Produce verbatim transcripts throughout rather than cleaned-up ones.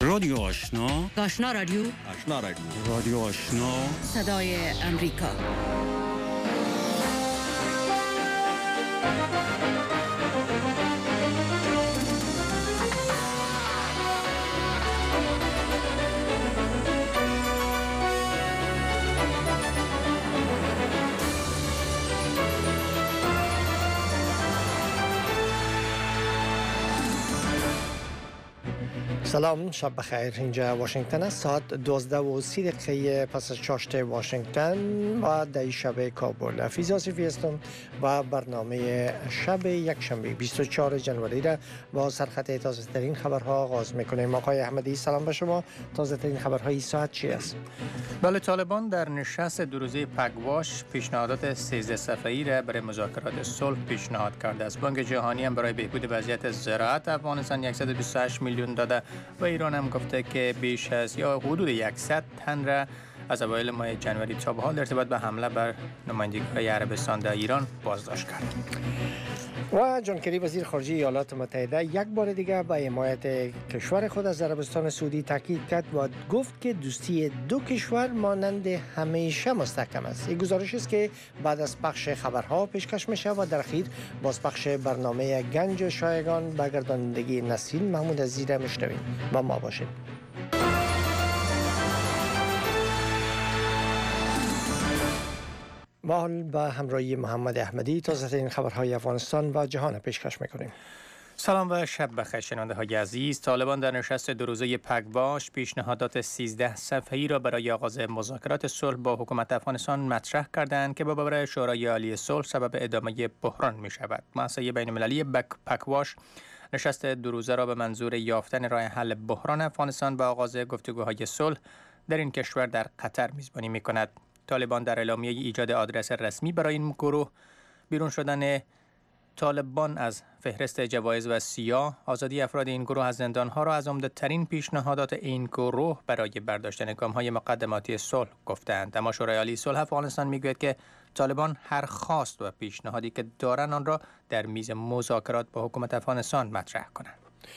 رادیو آشنا، آشنا رادیو آشنا رادیو رادیو آشنا، صدای امریکا. سلام، شب بخیر. اینجا واشنگتن است. ساعت دوازده و سی دقیقه پس از چاشت واشنگتن و در شب کابل. فیضا سیفی هستم و برنامه شب یک شنبه بیست و چهارم ژانویه را با سرخط تازه ترین خبرها آغاز میکنیم. آقای احمدی سلام به شما. تازه ترین خبرهای ساعت چی است؟ بله، طالبان در نشست دو روزه پگواش پیشنهادات سیزده صفحه‌ای را برای مذاکرات صلح پیشنهاد کرده است. بانک جهانی هم برای بهبود وضعیت زراعت افغانستان صد و بیست و هشت میلیون داده و ایران هم گفته که بیش از یا حدود صد تن را از اوایل ماه جنوری تا به حال ارتباط به حمله بر نمایندگی‌های عربستان در ایران بازداشت کرد. و جان کری وزیر خارجه ایالات متحده یک بار دیگر به حمایت کشور خود از عربستان سعودی تاکید کرد و گفت که دوستی دو کشور مانند همیشه مستحکم است. این گزارش است که بعد از پخش خبرها پیشکش میشه و در اخیر باز پخش برنامه گنج شایگان به گردانندگی نسرین محمود عزیزی را میشنویم. با ما باشید. ما حال به همراهی محمد احمدی تازه ترین خبرهای افغانستان و جهان پیشکش میکنیم. سلام و شب بخیر شنونده های عزیز. طالبان در نشست دو روزه پگواش پیشنهادات سیزده صفحه‌ای را برای آغاز مذاکرات صلح با حکومت افغانستان مطرح کردند که با باور شورای عالی صلح سبب ادامه بحران می شود. مؤسسه بین المللی پگواش نشست دو روزه را به منظور یافتن راه حل بحران افغانستان و آغاز گفتگوهای صلح در این کشور در قطر میزبانی می کند. طالبان در اعلامیه ایجاد آدرس رسمی برای این گروه، بیرون شدن طالبان از فهرست جوایز و سیاه، آزادی افراد این گروه از زندانها را از عمده‌ترین پیشنهادات این گروه برای برداشتن گام‌های مقدماتی صلح گفتند. اما شورای عالی صلح افغانستان میگوید که طالبان هر خواست و پیشنهادی که دارند آن را در میز مذاکرات با حکومت افغانستان مطرح کنند.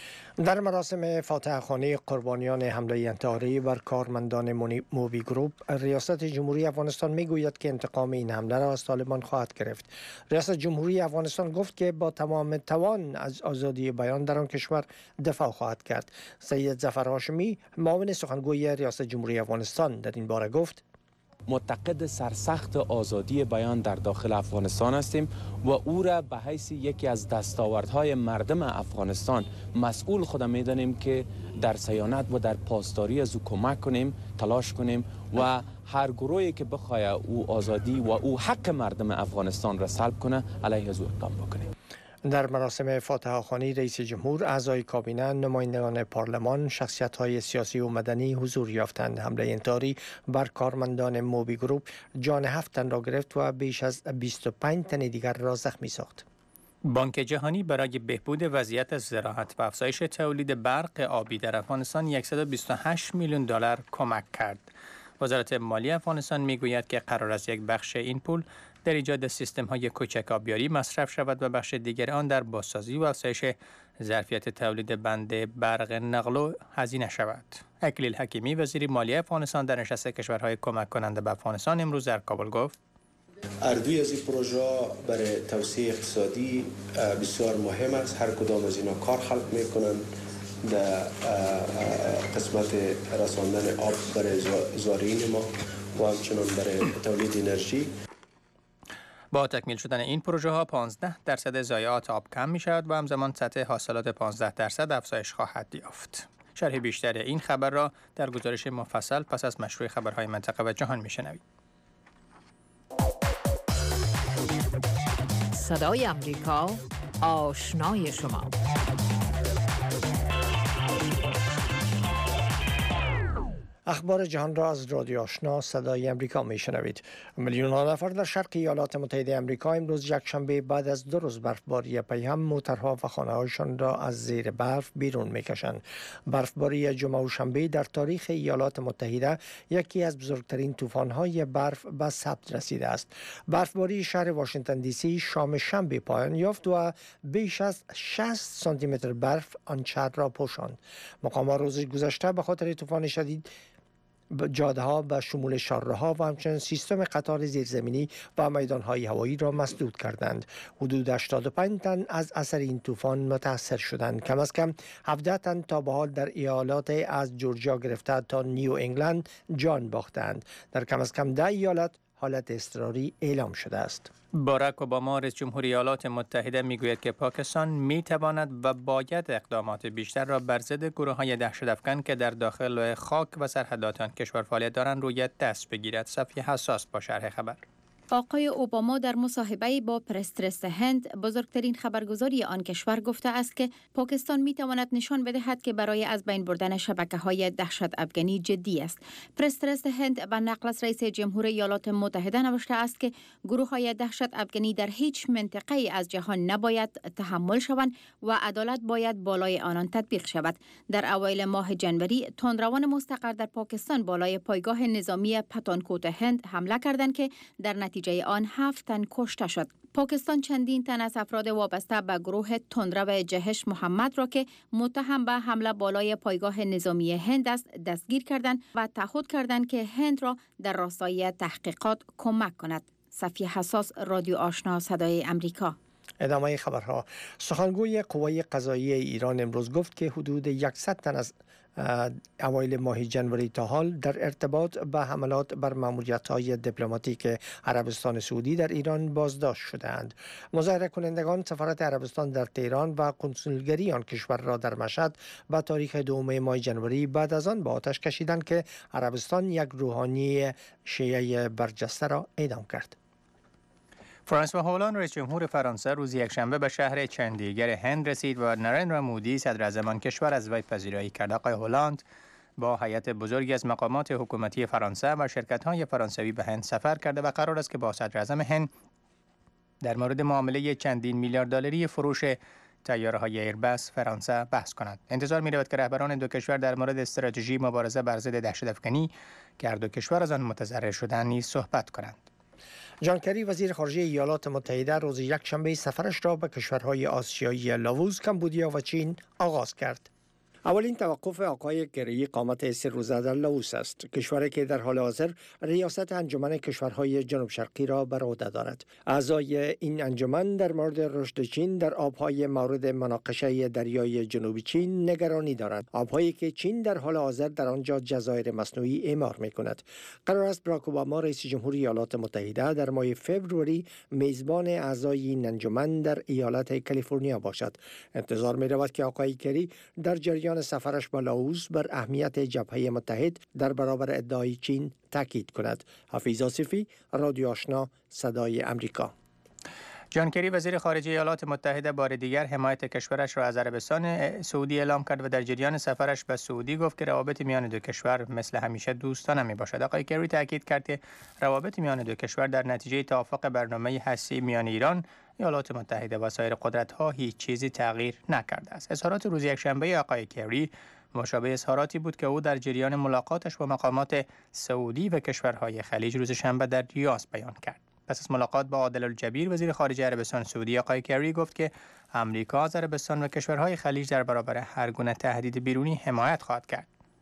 در مراسم فاتحه خوانی قربانیان حمله انتحاری بر کارمندان موبی گروپ، ریاست جمهوری افغانستان میگوید که انتقام این حمله را از طالبان خواهد گرفت. ریاست جمهوری افغانستان گفت که با تمام توان از آزادی بیان در آن کشور دفاع خواهد کرد. سید ظفر هاشمی، معاون سخنگوی ریاست جمهوری افغانستان، در این باره گفت: معتقد سرسخت آزادی بیان در داخل افغانستان هستیم و او را به حیث یکی از دستاوردهای مردم افغانستان مسئول خود می‌دانیم که در صیانت و در پاسداری از او کمک کنیم، تلاش کنیم و هر گروهی که بخواد او آزادی و او حق مردم افغانستان را سلب کنه علیه از او اقدام بکنیم. در مراسم فاتحه خوانی رئیس جمهور، اعضای کابینه، نمایندگان پارلمان، شخصیت‌های سیاسی و مدنی حضور یافتند. حمله انتحاری بر کارمندان موبی گروپ جان هفت تن را گرفت و بیش از بیست و پنج تن دیگر را زخمی ساخت. بانک جهانی برای بهبود وضعیت زراعت و افزایش تولید برق آبی در افغانستان صد و بیست و هشت میلیون دلار کمک کرد. وزارت مالی افغانستان میگوید که قرار است یک بخش این پول در ایجاد سیستم‌های کوچک آبیاری مصرف شود و بخش دیگر آن در بازسازی و افزایش ظرفیت تولید بند برق نقل هزینه شود. اکلیل حکیمی، وزیر مالیه افغانستان، در نشست کشورهای کمک کننده به افغانستان امروز در کابل گفت: اردوی از این پروژه برای توسعه اقتصادی بسیار مهم است. هر کدام از اینا کار خلق میکنند در قسمت رساندن آب برای زائرین ما و همچنان برای تولید انرژی. با تکمیل شدن این پروژه ها پانزده درصد ضایعات آب کم می شود و همزمان سطح حاصلات پانزده درصد افزایش خواهد یافت. شرح بیشتر این خبر را در گزارش مفصل پس از مشروع خبرهای منطقه و جهان می شنوید. صدای امریکا، آشنای شما. اخبار جهان را از رادیو آشنا صدای امریکا می شنوید. میلیون ها نفر در شرق ایالات متحده آمریکا امروز یکشنبه بعد از دو روز برفباری پیهم موترها و خانه‌هایشان را از زیر برف بیرون می کشند. برفباری جمعه و شنبه در تاریخ ایالات متحده یکی از بزرگترین طوفان‌های برف به ثبت رسیده است. برفباری شهر واشنگتن دی سی شام شنبه پایان یافت و بیش از شصت سانتی متر برف آن شهر را پوشاند. مقامات روز گذشته به خاطر طوفان شدید جاده ها به شمول شاره‌ها و همچنین سیستم قطار زیرزمینی و میدان‌های هوایی را مسدود کردند. حدود هشتاد و پنج تن از اثر این طوفان متاثر شدند. کم از کم هفده تن تا به حال در ایالات از جورجیا گرفته تا نیو انگلند جان باختند. در کم از کم ده ایالت حالت اضطراری اعلام شده است. باراک اوباما رئیس جمهوری ایالات متحده میگوید که پاکستان می تواند و باید اقدامات بیشتر را بر ضد گروه‌های دهشت‌افکن که در داخل خاک و سرحدات آن کشور فعالیت دارند روی دست بگیرد. صفحه حساس با شرح خبر. آقای اوباما در مصاحبه با پرس ترست هند بزرگترین خبرگزاری آن کشور گفته است که پاکستان می تواند نشان بدهد که برای از بین بردن شبکه‌های دهشت افغانی جدی است. پرس ترست هند به نقل از رئیس جمهور ایالات متحده نوشته است که گروه‌های دهشت افغانی در هیچ منطقه‌ای از جهان نباید تحمل شوند و عدالت باید بالای آنان تطبیق شود. در اوایل ماه جنوری تندروان مستقر در پاکستان بالای پایگاه نظامی پتانکوت هند حمله کردند که در نتیجه نتیجه آن هفت تن کشته شد. پاکستان چندین تن از افراد وابسته به گروه تندرو جهش محمد را که متهم به حمله بالای پایگاه نظامی هند است دستگیر کردند و تعهد کردند که هند را در راستای تحقیقات کمک کند. صفحه حساس رادیو آشنا صدای امریکا. ادامه خبرها. سخنگوی قوای قضاییه ایران امروز گفت که حدود صد تن از اوایل ماه جنوری تا حال در ارتباط با حملات بر ماموریت‌های دیپلماتیک عربستان سعودی در ایران بازداشت شده‌اند. مظاهره کنندگان سفارت عربستان در تهران و کنسولگری آن کشور را در مشهد با تاریخ دوم ماه جنوری بعد از آن به آتش کشیدند که عربستان یک روحانی شیعه برجسته را اعدام کرد. فرانسوا هولند رئیس جمهور فرانسه روز یکشنبه به شهر چندیگر هند رسید و نریندرا مودی صدر اعظم آن کشور از وی پذیرایی کرد. آقای هولند با هیئت بزرگی از مقامات حکومتی فرانسه و شرکت‌های فرانسوی به هند سفر کرده و قرار است که با صدر اعظم هند در مورد معامله چندین میلیارد دلاری فروش طیاره‌های ایربس فرانسه بحث کند. انتظار می‌رود که رهبران دو کشور در مورد استراتژی مبارزه بر ضد دهشت‌افکنی که هر دو کشور از آن متضرر شدند نیز صحبت کنند. جان کری وزیر خارجه ایالات متحده روز یکشنبه سفرش را به کشورهای آسیایی لاووس، کمبودیا و چین آغاز کرد. اولین توقف آقای کری قامت سه روزه در لاووس است، کشوری که در حال حاضر ریاست انجمن کشورهای جنوب شرقی را بر عهده دارد. اعضای این انجمن در مورد رشد چین در آبهای مورد مناقشه دریای جنوبی چین نگرانی دارند، آبهایی که چین در حال حاضر در آنجا جزایر مصنوعی اعمار می‌کند. قرار است باراک اوباما رئیس جمهوری ایالات متحده در ماه فوریه میزبان اعضای این انجمن در ایالت کالیفرنیا باشد. انتظار می‌رود که آقای کری در جریان سفرش به لاووس بر اهمیت جبهه متحد در برابر ادعای چین تاکید کند. حفیظ آصفی، رادیو آشنا صدای امریکا. جان کری وزیر خارجه ایالات متحده بار دیگر حمایت کشورش را از عربستان سعودی اعلام کرد و در جریان سفرش به سعودی گفت که روابط میان دو کشور مثل همیشه دوستانه می باشد. آقای کری تاکید کرد که روابط میان دو کشور در نتیجه توافق برنامه هسته‌ای میان ایران، ایالات متحده و سایر قدرت‌ها هیچ چیزی تغییر نکرده است. اظهارات روز یکشنبه آقای کری مشابه اظهاراتی بود که او در جریان ملاقاتش با مقامات سعودی و کشورهای خلیج روز شنبه در ریاض بیان کرد. پس از ملاقات با عادل الجبیر وزیر خارجه عربستان سعودی، آقای کری گفت که آمریکا از عربستان و کشورهای خلیج در برابر هر گونه تهدید بیرونی حمایت خواهد کرد.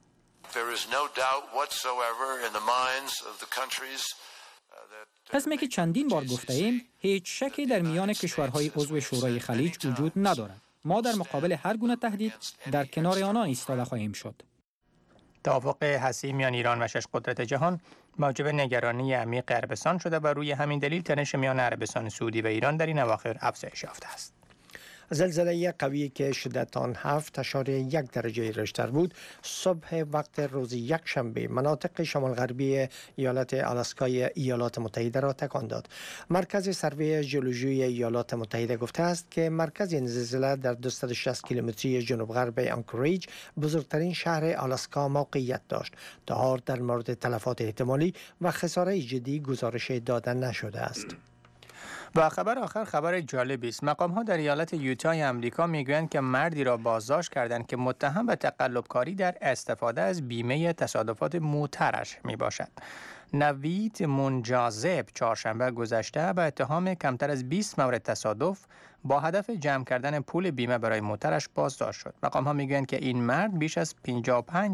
قسمی که چندین بار گفته ایم، هیچ شکی در میان کشورهای عضو شورای خلیج وجود ندارد. ما در مقابل هر گونه تهدید در کنار آنان ایستاده خواهیم شد. توافق هسته‌ای میان ایران و شش قدرت جهان موجب نگرانی عمیق عربستان شده و روی همین دلیل تنش میان عربستان سعودی و ایران در این اواخر افزایش یافته است. زلزله قوی که شدت آن هفت اشاره یک درجه ریشتر بود صبح وقت روز یک شنبه مناطق شمال غربی ایالت آلاسکای ایالات متحده را تکان داد. مرکز سروی ژئولوژی ایالات متحده گفته است که مرکز این زلزله در دویست و شصت کیلومتری جنوب غرب آنکوریج، بزرگترین شهر آلاسکا، موقعیت داشت. تا حال در مورد تلفات احتمالی و خساره جدی گزارش داده نشده است. و خبر آخر خبر جالبی است. مقام ها در ایالت یوتای امریکا میگویند که مردی را بازداشت کردند که متهم به تقلبکاری در استفاده از بیمه تصادفات موترش می باشد. نوید منجذب چهارشنبه گذشته به اتهام کمتر از بیست مورد تصادف با هدف جمع کردن پول بیمه برای موترش بازداشت شد. مقام ها میگویند که این مرد بیش از پنجاه و پنج